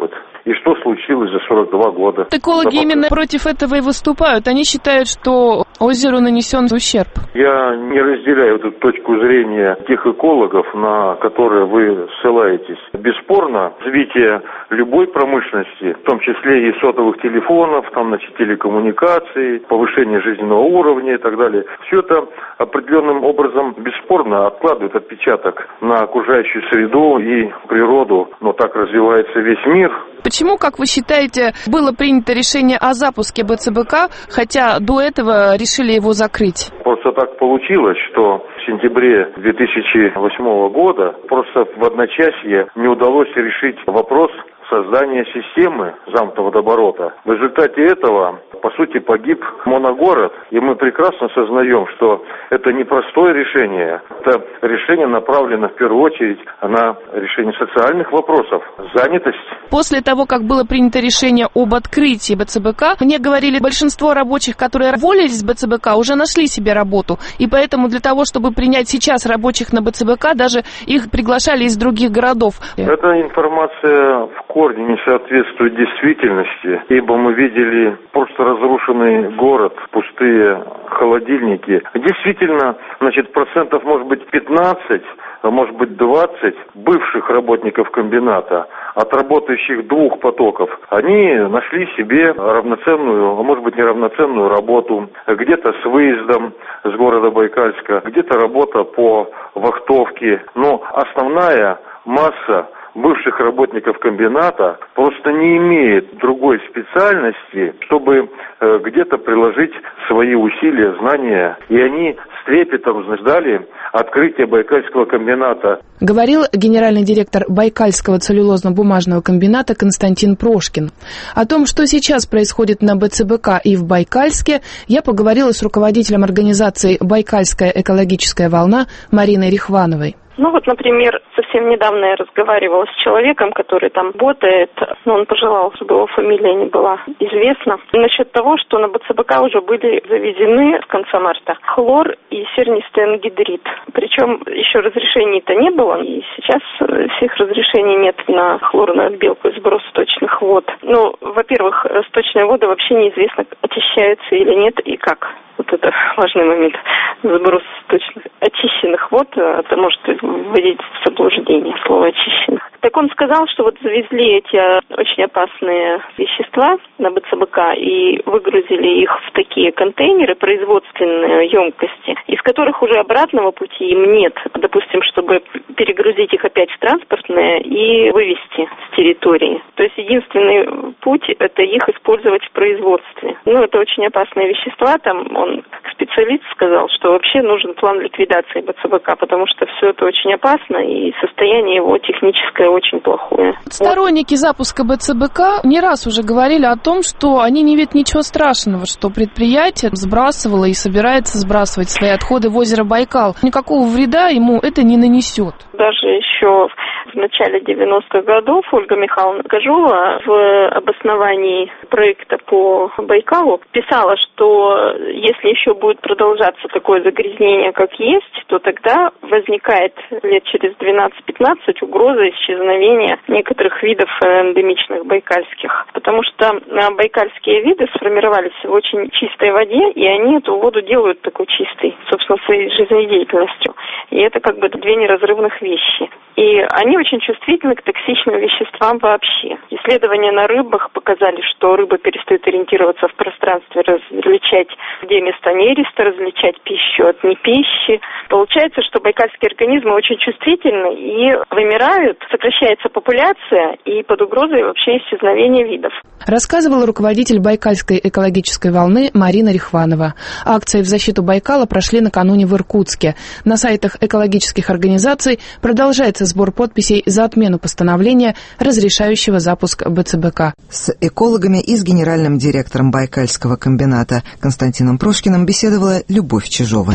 и что случилось за сорок два года. Экологи именно против этого и выступают. Они считают, что озеру нанесен ущерб. Я не разделяю эту точку зрения тех экологов, на которые вы ссылаетесь. Бесспорно, развитие любой промышленности, в том числе и сотовых телефонов, там, значит, телекоммуникаций, повышение жизненного уровня и так далее, все это определенным образом бесспорно откладывает отпечаток на окружающую среду и природу, но так развивается весь мир. Почему, как вы считаете, было принято решение о запуске БЦБК, хотя до этого решили его закрыть? Просто так получилось, что в сентябре две тысячи восьмого года просто в одночасье не удалось решить вопрос создания системы замкнутого водоворота. В результате этого, по сути, погиб моногород, и мы прекрасно сознаем, что это непростое решение. Это решение направлено в первую очередь на решение социальных вопросов, занятость. После того, как было принято решение об открытии БЦБК, мне говорили, большинство рабочих, которые уволились с БЦБК, уже нашли себе работу. И поэтому для того, чтобы принять сейчас рабочих на БЦБК, даже их приглашали из других городов. Эта информация в корне не соответствует действительности, ибо мы видели просто разрушенный город, пустые холодильники. Действительно, значит, процентов может быть пятнадцать, а может быть двадцать бывших работников комбината от работающих двух потоков, они нашли себе равноценную, а может быть неравноценную работу, где-то с выездом с города Байкальска, где-то работа по вахтовке, но основная масса бывших работников комбината просто не имеет другой специальности, чтобы э, где-то приложить свои усилия, знания, и они с трепетом ждали открытия Байкальского комбината. Говорил генеральный директор Байкальского целлюлозно-бумажного комбината Константин Прошкин. О том, что сейчас происходит на БЦБК и в Байкальске, я поговорила с руководителем организации «Байкальская экологическая волна» Мариной Рихвановой. Ну вот, например, совсем недавно я разговаривала с человеком, который там работает, но он пожелал, чтобы его фамилия не была известна, насчет того, что на БЦБК уже были завезены с конца марта хлор и сернистый ангидрид. Причем еще разрешений-то не было, и сейчас всех разрешений нет на хлорную отбелку и сброс сточных вод. Ну, во-первых, сточные воды вообще неизвестно, очищаются или нет и как. Вот это важный момент. Сброс сточных очищенных вод, это может вводить в заблуждение слово «очищенных». Так он сказал, что вот завезли эти очень опасные вещества на БЦБК и выгрузили их в такие контейнеры, производственные емкости, из которых уже обратного пути им нет. Допустим, чтобы перегрузить их опять в транспортные и вывести с территории. То есть единственный путь – это их использовать в производстве. Ну, это очень опасные вещества. Там он, как специалист, сказал, что вообще нужен план ликвидации БЦБК, потому что все это очень опасно, и состояние его техническое очень плохое. Сторонники запуска БЦБК не раз уже говорили о том, что они не видят ничего страшного, что предприятие сбрасывало и собирается сбрасывать свои отходы в озеро Байкал. Никакого вреда ему это не нанесет. Даже еще в начале девяностых годов Ольга Михайловна Кожула в обосновании проекта по Байкалу писала, что если еще будет продолжаться такое загрязнение, как есть, то тогда возникает лет через двенадцать-пятнадцать угроза исчезновения некоторых видов эндемичных байкальских. Потому что байкальские виды сформировались в очень чистой воде, и они эту воду делают такой чистой, собственно, своей жизнедеятельностью. И это как бы две неразрывных вещи. И они очень чувствительны к токсичным веществам вообще. Исследования на рыбах показали, что рыба перестает ориентироваться в пространстве, различать, где место нереста, различать пищу от непищи. Получается, что байкальские организмы очень чувствительны и вымирают, сокращается популяция и под угрозой вообще исчезновения видов. Рассказывала руководитель Байкальской экологической волны Марина Рихванова. Акции в защиту Байкала прошли накануне в Иркутске. На сайтах экологических организаций продолжается сбор подписей за отмену постановления, разрешающего запуск БЦБК. С экологами и с генеральным директором Байкальского комбината Константином Прошкиным беседовала Любовь Чижова.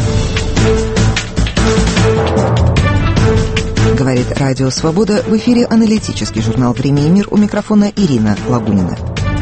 Говорит Радио Свобода, в эфире аналитический журнал «Время и мир», у микрофона Ирина Лагунина.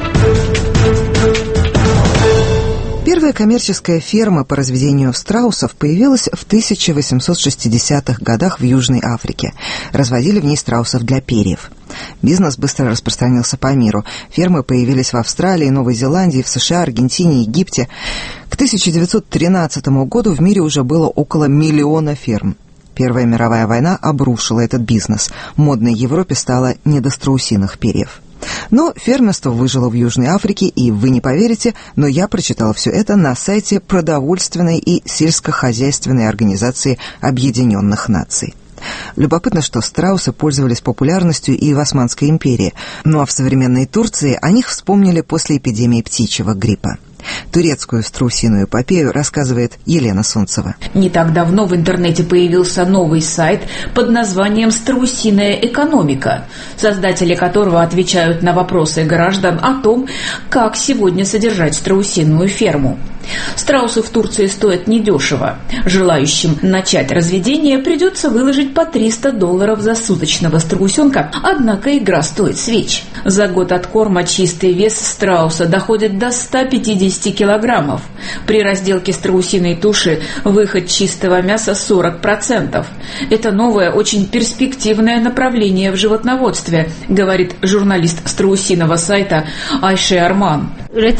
Первая коммерческая ферма по разведению страусов появилась в тысяча восемьсот шестидесятых годах в Южной Африке. Разводили в ней страусов для перьев. Бизнес быстро распространился по миру. Фермы появились в Австралии, Новой Зеландии, в США, Аргентине, Египте. К тысяча девятьсот тринадцатому году в мире уже было около миллиона ферм. Первая мировая война обрушила этот бизнес. Модной Европе стало не до страусиных перьев. Но фермерство выжило в Южной Африке, и вы не поверите, но я прочитала все это на сайте Продовольственной и сельскохозяйственной организации Объединенных Наций. Любопытно, что страусы пользовались популярностью и в Османской империи, ну а в современной Турции о них вспомнили после эпидемии птичьего гриппа. Турецкую страусиную эпопею рассказывает Елена Сунцева. Не так давно в интернете появился новый сайт под названием «Страусиная экономика», создатели которого отвечают на вопросы граждан о том, как сегодня содержать страусиную ферму. Страусы в Турции стоят недешево. Желающим начать разведение придется выложить по триста долларов за суточного страусенка, однако игра стоит свеч. За год откорма чистый вес страуса доходит до ста пятидесяти килограммов. При разделке страусиной туши выход чистого мяса сорок процентов. Это новое, очень перспективное направление в животноводстве, говорит журналист страусиного сайта Айше Арман.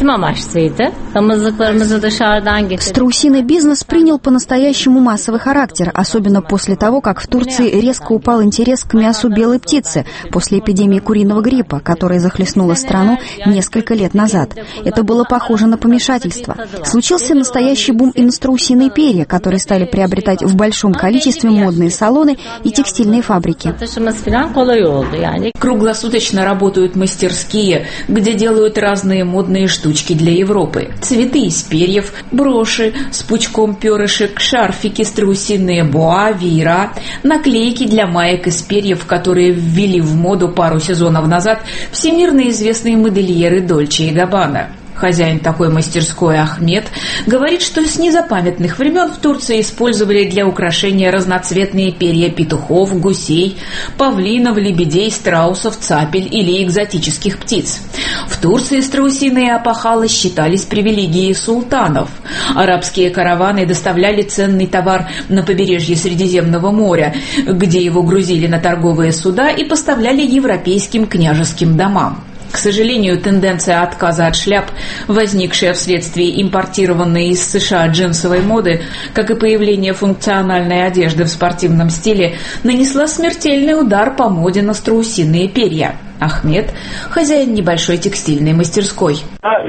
Страусиный бизнес принял по-настоящему массовый характер, особенно после того, как в Турции резко упал интерес к мясу белой птицы после эпидемии куриного гриппа, которая захлестнула страну несколько лет назад. Это было похоже на помешательство. Случился настоящий бум и на страусиные перья, которые стали приобретать в большом количестве модные салоны и текстильные фабрики. Круглосуточно работают мастерские, где делают разные модные штучки для Европы. Цветы из перьев, броши с пучком перышек, шарфики, страусиные боа, веера, наклейки для маек из перьев, которые ввели в моду пару сезонов назад всемирно известные модельеры Дольче и Габбана. Хозяин такой мастерской Ахмед говорит, что с незапамятных времен в Турции использовали для украшения разноцветные перья петухов, гусей, павлинов, лебедей, страусов, цапель или экзотических птиц. В Турции страусиные опахалы считались привилегией султанов. Арабские караваны доставляли ценный товар на побережье Средиземного моря, где его грузили на торговые суда и поставляли европейским княжеским домам. К сожалению, тенденция отказа от шляп, возникшая вследствие импортированной из США джинсовой моды, как и появление функциональной одежды в спортивном стиле, нанесла смертельный удар по моде на страусиные перья. Ахмед – хозяин небольшой текстильной мастерской.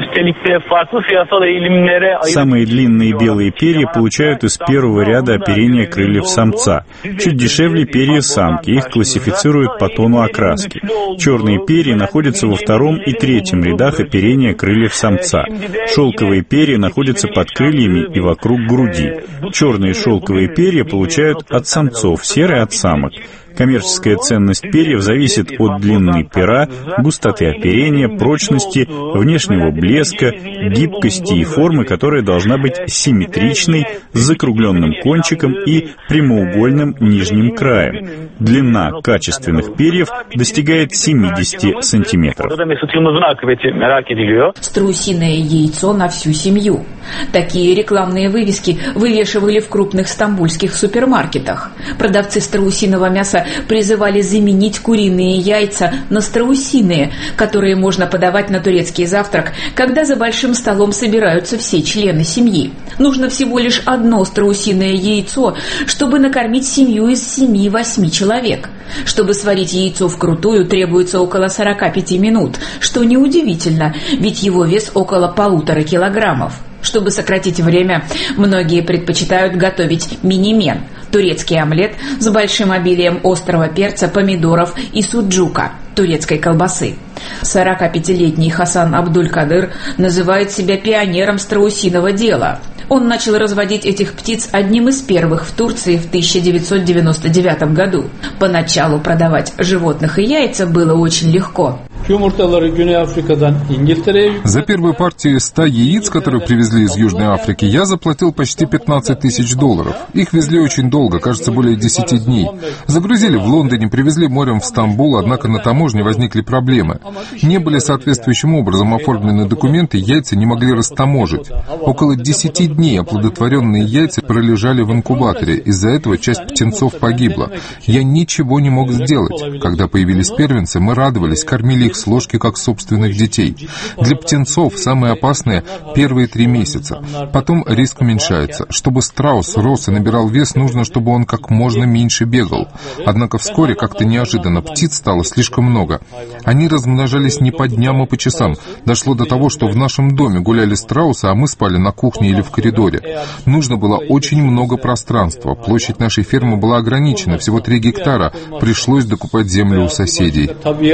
Самые длинные белые перья получают из первого ряда оперения крыльев самца. Чуть дешевле перья самки, их классифицируют по тону окраски. Черные перья находятся во втором и третьем рядах оперения крыльев самца. Шелковые перья находятся под крыльями и вокруг груди. Черные шелковые перья получают от самцов, серые от самок. Коммерческая ценность перьев зависит от длины пера, густоты оперения, прочности, внешнего блеска, гибкости и формы, которая должна быть симметричной, с закругленным кончиком и прямоугольным нижним краем. Длина качественных перьев достигает семьдесят сантиметров. Страусиное яйцо на всю семью. Такие рекламные вывески вывешивали в крупных стамбульских супермаркетах. Продавцы страусиного мяса призывали заменить куриные яйца на страусиные, которые можно подавать на турецкий завтрак, когда за большим столом собираются все члены семьи. Нужно всего лишь одно страусиное яйцо, чтобы накормить семью из семи-восьми человек. Чтобы сварить яйцо вкрутую, требуется около сорока пяти минут, что неудивительно, ведь его вес около полутора килограммов. Чтобы сократить время, многие предпочитают готовить минимен – турецкий омлет с большим обилием острого перца, помидоров и суджука – турецкой колбасы. сорокапятилетний Хасан Абдуль-Кадыр называет себя пионером страусиного дела. Он начал разводить этих птиц одним из первых в Турции в тысяча девятьсот девяносто девятом году. Поначалу продавать животных и яйца было очень легко. За первую партию ста яиц, которые привезли из Южной Африки, я заплатил почти пятнадцать тысяч долларов. Их везли очень долго, кажется, более десяти дней. Загрузили в Лондоне, привезли морем в Стамбул, однако на таможне возникли проблемы. Не были соответствующим образом оформлены документы, яйца не могли растаможить. Около десяти дней оплодотворенные яйца пролежали в инкубаторе. Из-за этого часть птенцов погибла. Я ничего не мог сделать. Когда появились первенцы, мы радовались, кормили их с ложки, как собственных детей. Для птенцов самые опасные первые три месяца. Потом риск уменьшается. Чтобы страус рос и набирал вес, нужно, чтобы он как можно меньше бегал. Однако вскоре, как-то неожиданно, птиц стало слишком много. Они размножались не по дням, а по часам. Дошло до того, что в нашем доме гуляли страусы, а мы спали на кухне или в коридоре. Нужно было очень много пространства. Площадь нашей фермы была ограничена, всего три гектара. Пришлось докупать землю у соседей.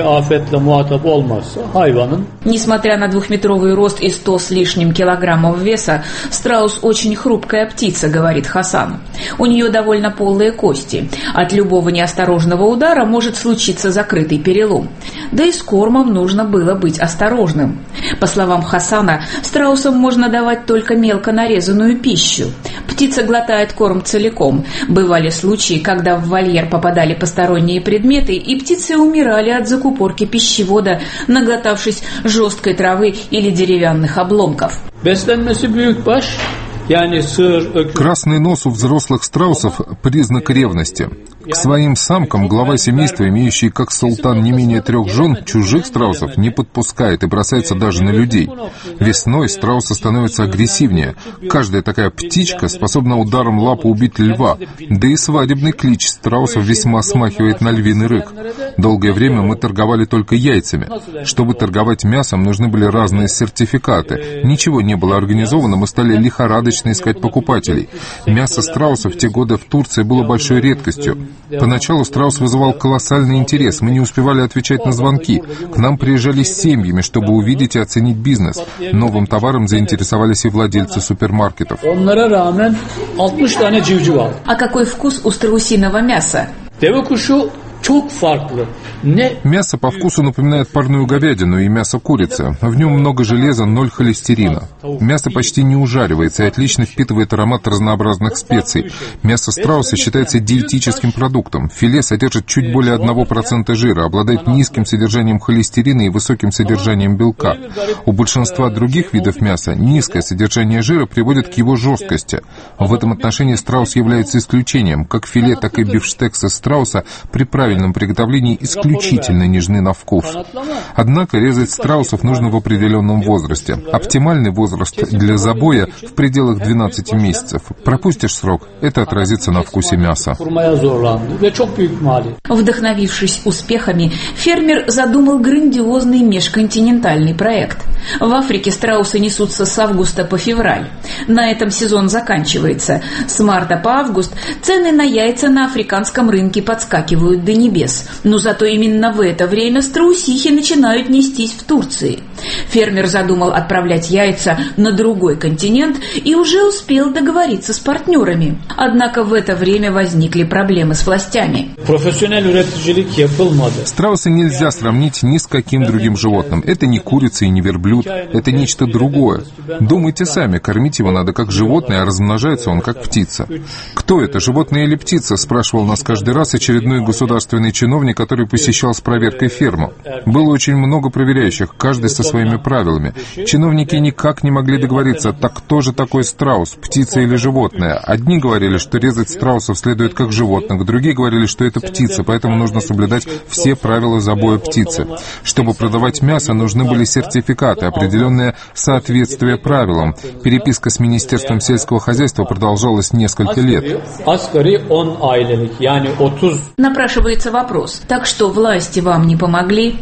Несмотря на двухметровый рост и сто с лишним килограммов веса, страус очень хрупкая птица, говорит Хасан. У нее довольно полые кости. От любого неосторожного удара может случиться закрытый перелом. Да и с кормом нужно было быть осторожным. По словам Хасана, страусам можно давать только мелко нарезанную пищу. Птица глотает корм целиком. Бывали случаи, когда в вольер попадали посторонние предметы, и птицы умирали от закупорки пищевода, наглотавшись жесткой травы или деревянных обломков. Красный нос у взрослых страусов – признак ревности. К своим самкам глава семейства, имеющий как султан не менее трех жен, чужих страусов не подпускает и бросается даже на людей. Весной страусы становятся агрессивнее. Каждая такая птичка способна ударом лапы убить льва. Да и свадебный клич страусов весьма смахивает на львиный рык. Долгое время мы торговали только яйцами. Чтобы торговать мясом, нужны были разные сертификаты. Ничего не было организовано, мы стали лихорадочно искать покупателей. Мясо страусов в те годы в Турции было большой редкостью. Поначалу страус вызывал колоссальный интерес, мы не успевали отвечать на звонки. К нам приезжали с семьями, чтобы увидеть и оценить бизнес. Новым товаром заинтересовались и владельцы супермаркетов. А какой вкус у страусиного мяса? Мясо по вкусу напоминает парную говядину и мясо курицы. В нем много железа, ноль холестерина. Мясо почти не ужаривается и отлично впитывает аромат разнообразных специй. Мясо страуса считается диетическим продуктом. Филе содержит чуть более одного процента жира, обладает низким содержанием холестерина и высоким содержанием белка. У большинства других видов мяса низкое содержание жира приводит к его жесткости. В этом отношении страус является исключением. Как филе, так и бифштексы страуса при правильном приготовлении исключительно нежны на вкус. Однако резать страусов нужно в определенном возрасте. Оптимальный возраст для забоя в пределах двенадцати месяцев. Пропустишь срок, это отразится на вкусе мяса. Вдохновившись успехами, фермер задумал грандиозный межконтинентальный проект. В Африке страусы несутся с августа по февраль. На этом сезон заканчивается. С марта по август цены на яйца на африканском рынке подскакивают до небес. Но зато именно в это время страусихи начинают нестись в Турции. Фермер задумал отправлять яйца на другой континент и уже успел договориться с партнерами. Однако в это время возникли проблемы с властями. Страусы нельзя сравнить ни с каким другим животным. Это не курица и не верблюд. Это нечто другое. Думайте сами, кормить его надо как животное, а размножается он как птица. Кто это, животное или птица, спрашивал нас каждый раз очередной государственный чиновник, который посещал с проверкой ферму. Было очень много проверяющих, каждый со своими правилами. Чиновники никак не могли договориться, так кто же такой страус, птица или животное. Одни говорили, что резать страусов следует как животных, другие говорили, что это птица, поэтому нужно соблюдать все правила забоя птицы. Чтобы продавать мясо, нужны были сертификаты, определенное соответствие правилам. Переписка с Министерством сельского хозяйства продолжалась несколько лет. Напрашивается вопрос, так что власти вам не помогли?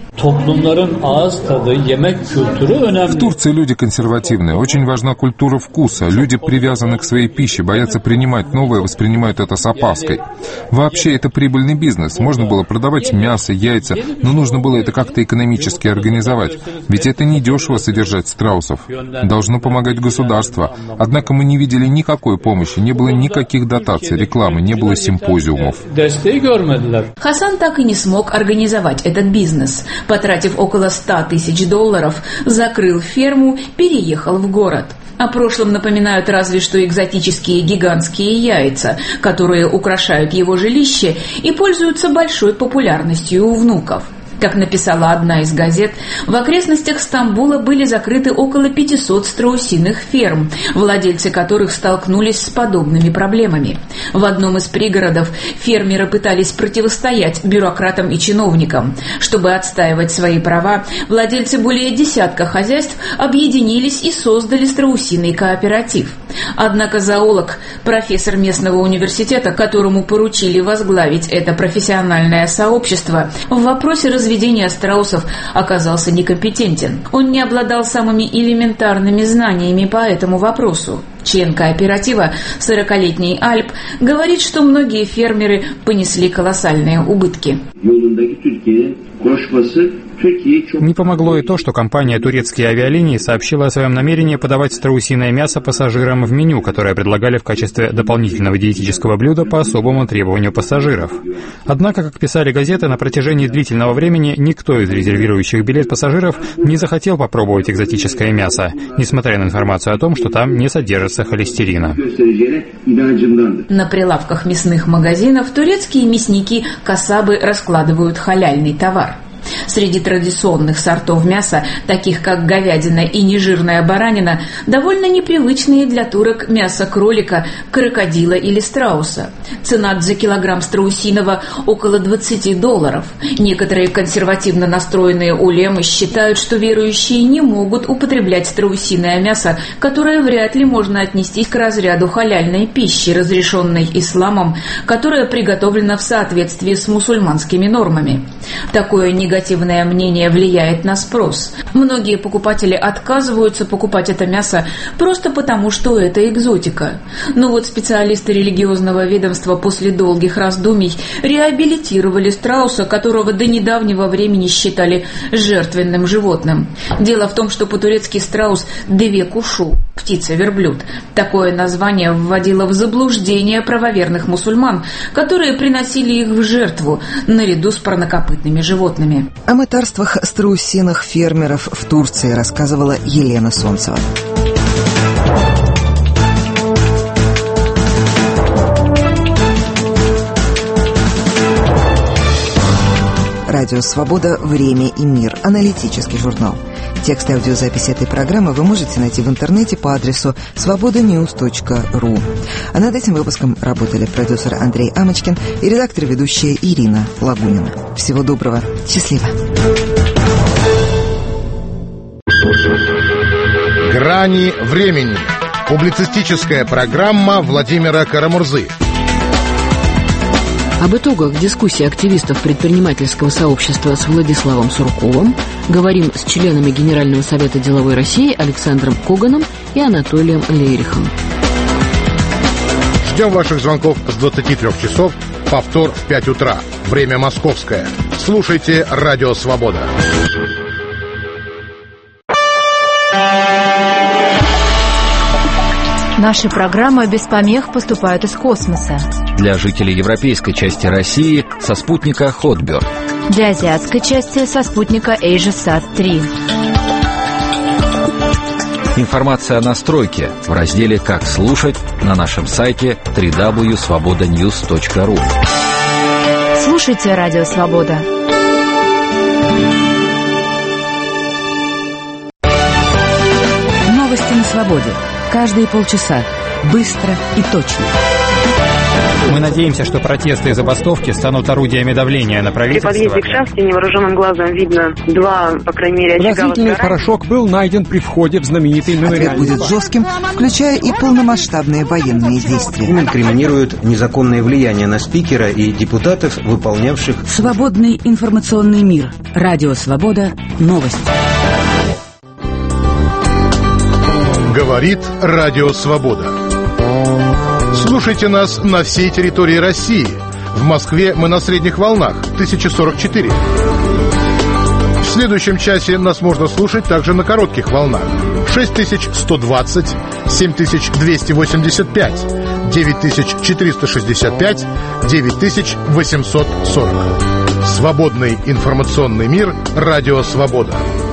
В Турции люди консервативные, очень важна культура вкуса, люди привязаны к своей пище, боятся принимать новое, воспринимают это с опаской. Вообще это прибыльный бизнес, можно было продавать мясо, яйца, но нужно было это как-то экономически организовать, ведь это не дешево дешево содержать страусов. Должно помогать государство. Однако мы не видели никакой помощи, не было никаких дотаций, рекламы, не было симпозиумов. Хасан так и не смог организовать этот бизнес. Потратив около ста тысяч долларов, закрыл ферму, переехал в город. О прошлом напоминают разве что экзотические гигантские яйца, которые украшают его жилище и пользуются большой популярностью у внуков. Как написала одна из газет, в окрестностях Стамбула были закрыты около пятисот страусиных ферм, владельцы которых столкнулись с подобными проблемами. В одном из пригородов фермеры пытались противостоять бюрократам и чиновникам. Чтобы отстаивать свои права, владельцы более десятка хозяйств объединились и создали страусиный кооператив. Однако зоолог, профессор местного университета, которому поручили возглавить это профессиональное сообщество, в вопросе разведения страусов оказался некомпетентен. Он не обладал самыми элементарными знаниями по этому вопросу. Член кооператива, сорокалетний Альп, говорит, что многие фермеры понесли колоссальные убытки. Не помогло и то, что компания «Турецкие авиалинии» сообщила о своем намерении подавать страусиное мясо пассажирам в меню, которое предлагали в качестве дополнительного диетического блюда по особому требованию пассажиров. Однако, как писали газеты, на протяжении длительного времени никто из резервирующих билет пассажиров не захотел попробовать экзотическое мясо, несмотря на информацию о том, что там не содержится холестерина. На прилавках мясных магазинов турецкие мясники касабы раскладывают халяльный товар. Среди традиционных сортов мяса, таких как говядина и нежирная баранина, довольно непривычные для турок мясо кролика, крокодила или страуса. Цена за килограмм страусиного около двадцати долларов. Некоторые консервативно настроенные улемы считают, что верующие не могут употреблять страусиное мясо, которое вряд ли можно отнести к разряду халяльной пищи, разрешенной исламом, которая приготовлена в соответствии с мусульманскими нормами. Такое негативное Негативное мнение влияет на спрос. Многие покупатели отказываются покупать это мясо просто потому, что это экзотика. Но вот специалисты религиозного ведомства после долгих раздумий реабилитировали страуса, которого до недавнего времени считали жертвенным животным. Дело в том, что по-турецки страус – деве-кушу, птица-верблюд. Такое название вводило в заблуждение правоверных мусульман, которые приносили их в жертву наряду с парнокопытными животными. О мытарствах страусиных фермеров в Турции рассказывала Елена Солнцева. Радио «Свобода. Время и мир». Аналитический журнал. Текст и аудиозапись этой программы вы можете найти в интернете по адресу свобода ньюс точка ру. А над этим выпуском работали продюсер Андрей Амочкин и редактор-ведущая Ирина Лагунина. Всего доброго. Счастливо. «Грани времени». Публицистическая программа Владимира Карамурзы. Об итогах дискуссии активистов предпринимательского сообщества с Владиславом Сурковым говорим с членами Генерального совета деловой России Александром Коганом и Анатолием Лейрихом. Ждем ваших звонков с двадцати трёх часов, повтор в пять утра. Время московское. Слушайте «Радио Свобода». Наши программы без помех поступают из космоса. Для жителей европейской части России со спутника Хотберг. Для азиатской части со спутника AsiaSat три. Информация о настройке в разделе «Как слушать» на нашем сайте дабл ю дабл ю дабл ю точка свобода ньюс точка ру. Слушайте «Радио Свобода». Новости на свободе. Каждые полчаса. Быстро и точно. Мы надеемся, что протесты и забастовки станут орудиями давления на правительство. При подъезде к шахте невооруженным глазом видно два, по крайней мере, очага Разительный возгорания. порошок был найден при входе в знаменитый мемориальный Ответ будет жестким, включая и полномасштабные военные действия. Им инкриминируют незаконное влияние на спикера и депутатов, выполнявших... Свободный информационный мир. Радио Свобода. Новости. Говорит Радио Свобода. Слушайте нас на всей территории России. В Москве мы на средних волнах тысяча сорок четыре. В следующем часе нас можно слушать также на коротких волнах. шесть тысяч сто двадцать, семь тысяч двести восемьдесят пять, девять тысяч четыреста шестьдесят пять, девять тысяч восемьсот сорок. Свободный информационный мир. Радио «Свобода».